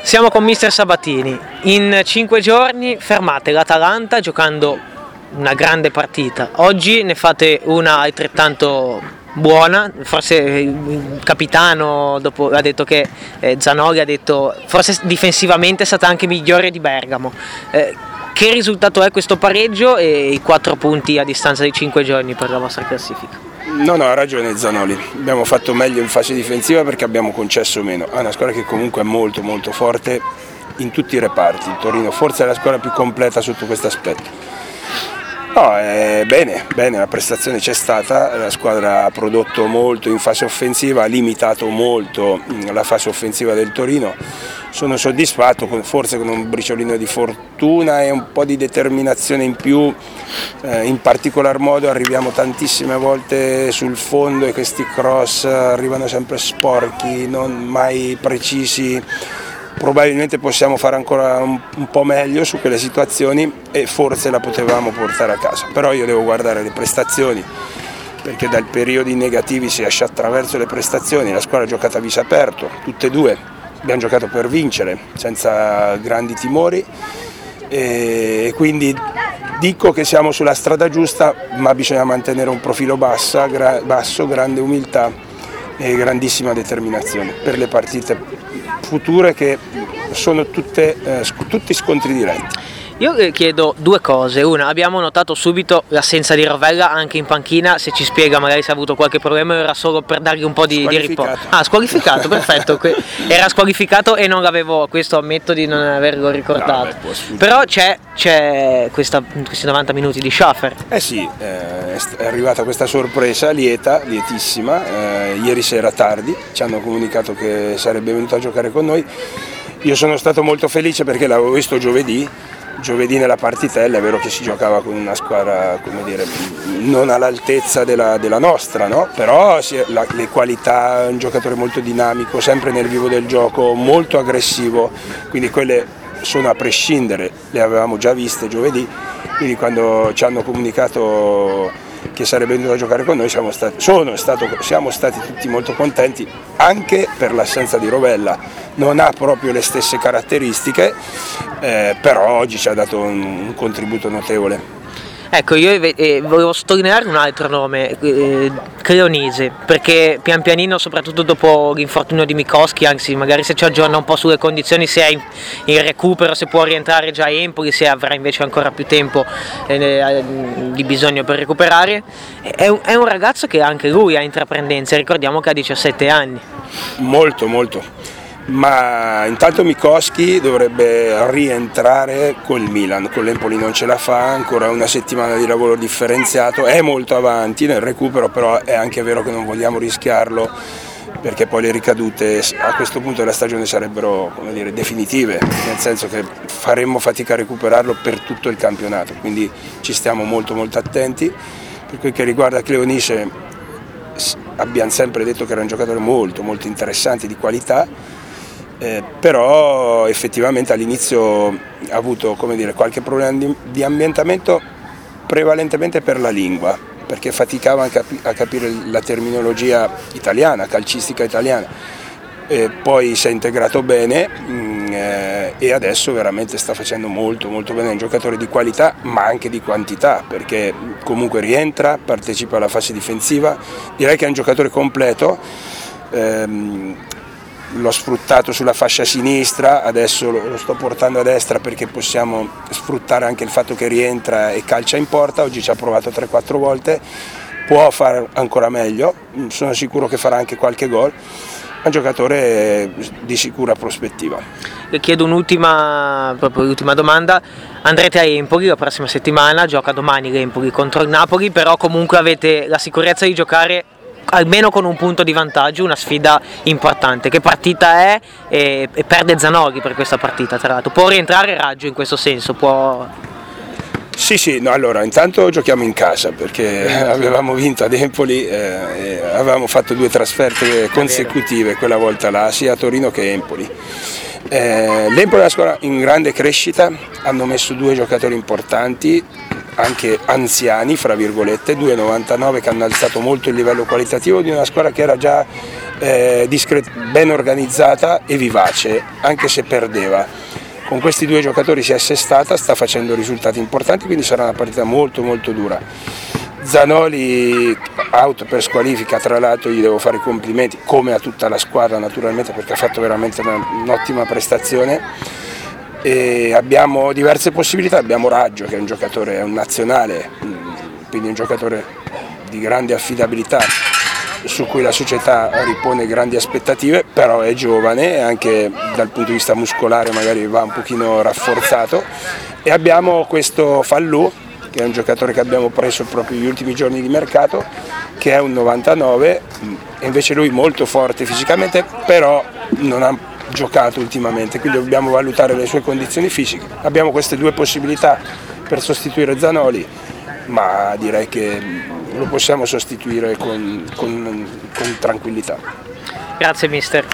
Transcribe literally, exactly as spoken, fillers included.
Siamo con mister Sabatini. In cinque giorni fermate l'Atalanta giocando una grande partita. Oggi ne fate una altrettanto buona. Forse il capitano dopo ha detto che eh, Zanoli ha detto forse difensivamente è stata anche migliore di Bergamo. Eh, che risultato è questo pareggio e i quattro punti a distanza di cinque giorni per la vostra classifica? No, no, ha ragione Zanoli, abbiamo fatto meglio in fase difensiva perché abbiamo concesso meno. È una squadra che comunque è molto molto forte in tutti i reparti. Il Torino forse è la squadra più completa sotto questo aspetto. No, è bene, bene, la prestazione c'è stata, la squadra ha prodotto molto in fase offensiva, ha limitato molto la fase offensiva del Torino. Sono soddisfatto, forse con un briciolino di fortuna e un po' di determinazione in più, eh, in particolar modo arriviamo tantissime volte sul fondo e questi cross arrivano sempre sporchi, non mai precisi. Probabilmente possiamo fare ancora un, un po' meglio su quelle situazioni e forse la potevamo portare a casa, però io devo guardare le prestazioni perché dai periodi negativi si esce attraverso le prestazioni. La squadra ha giocato a viso aperto, tutte e due, abbiamo giocato per vincere senza grandi timori e quindi dico che siamo sulla strada giusta, ma bisogna mantenere un profilo bassa, gra, basso, grande umiltà e grandissima determinazione per le partite future che sono tutte, eh, tutti scontri diretti. Io chiedo due cose. Una, abbiamo notato subito l'assenza di Rovella anche in panchina, se ci spiega magari se ha avuto qualche problema, era solo per dargli un po' di, di riposo. Ah, squalificato, perfetto, era squalificato e non l'avevo, questo ammetto di non averlo ricordato. No, beh, però c'è, c'è questa, questi novanta minuti di Schaffer. Eh sì, eh, è arrivata questa sorpresa lieta, lietissima, eh, ieri sera tardi ci hanno comunicato che sarebbe venuto a giocare con noi. Io sono stato molto felice perché l'avevo visto giovedì. Giovedì nella partitella, è vero che si giocava con una squadra, come dire, non all'altezza della, della nostra, no? Però si, la, le qualità, un giocatore molto dinamico, sempre nel vivo del gioco, molto aggressivo, quindi quelle sono a prescindere, le avevamo già viste giovedì, quindi quando ci hanno comunicato che sarebbe venuto a giocare con noi siamo stati, sono stato, siamo stati tutti molto contenti, anche per l'assenza di Rovella. Non ha proprio le stesse caratteristiche, eh, però oggi ci ha dato un, un contributo notevole. Ecco, io eh, volevo sottolineare un altro nome, eh, Creonise, perché pian pianino, soprattutto dopo l'infortunio di Mikowski, anzi magari se ci aggiorna un po' sulle condizioni, se è in, in recupero, se può rientrare già a Empoli, se avrà invece ancora più tempo eh, di bisogno per recuperare, è un, è un ragazzo che anche lui ha intraprendenza, ricordiamo che ha diciassette anni. Molto, molto. Ma intanto Mikowski dovrebbe rientrare col Milan, con l'Empoli non ce la fa, ancora una settimana di lavoro differenziato, è molto avanti nel recupero, però è anche vero che non vogliamo rischiarlo perché poi le ricadute a questo punto della stagione sarebbero, come dire, definitive, nel senso che faremmo fatica a recuperarlo per tutto il campionato, quindi ci stiamo molto molto attenti. Per quel che riguarda Creonise abbiamo sempre detto che era un giocatore molto molto interessante, di qualità. Eh, però effettivamente all'inizio ha avuto, come dire, qualche problema di, di ambientamento prevalentemente per la lingua, perché faticava a, capi- a capire la terminologia italiana, calcistica italiana. Eh, poi si è integrato bene mh, eh, e adesso veramente sta facendo molto molto bene, è un giocatore di qualità ma anche di quantità, perché comunque rientra, partecipa alla fase difensiva, direi che è un giocatore completo. Ehm, L'ho sfruttato sulla fascia sinistra, adesso lo sto portando a destra perché possiamo sfruttare anche il fatto che rientra e calcia in porta. Oggi ci ha provato tre quattro volte, può fare ancora meglio, sono sicuro che farà anche qualche gol. È un giocatore di sicura prospettiva. Le chiedo un'ultima, proprio l'ultima domanda. Andrete a Empoli la prossima settimana, gioca domani l'Empoli contro il Napoli, però comunque avete la sicurezza di giocare almeno con un punto di vantaggio, una sfida importante. Che partita è? E, e perde Zanoli per questa partita, tra l'altro. Può rientrare Raggio in questo senso? Può... Sì, sì, no, allora intanto giochiamo in casa perché avevamo vinto ad Empoli, eh, e avevamo fatto due trasferte consecutive, quella volta là, sia a Torino che a Empoli. Eh, L'Empoli è una squadra in grande crescita, hanno messo due giocatori importanti, anche anziani, fra virgolette, due novantanove che hanno alzato molto il livello qualitativo di una squadra che era già eh, discret- ben organizzata e vivace, anche se perdeva. Con questi due giocatori si è assestata, sta facendo risultati importanti, quindi sarà una partita molto molto dura. Zanoli out per squalifica, tra l'altro gli devo fare i complimenti, come a tutta la squadra naturalmente, perché ha fatto veramente una, un'ottima prestazione. E abbiamo diverse possibilità, abbiamo Raggio che è un giocatore, è un nazionale, quindi un giocatore di grande affidabilità su cui la società ripone grandi aspettative, però è giovane e anche dal punto di vista muscolare magari va un pochino rafforzato. E abbiamo questo Fallù, che è un giocatore che abbiamo preso proprio negli ultimi giorni di mercato, che è un novantanove, e invece lui molto forte fisicamente, però non ha giocato ultimamente, quindi dobbiamo valutare le sue condizioni fisiche. Abbiamo queste due possibilità per sostituire Zanoli, ma direi che lo possiamo sostituire con, con, con tranquillità. Grazie mister.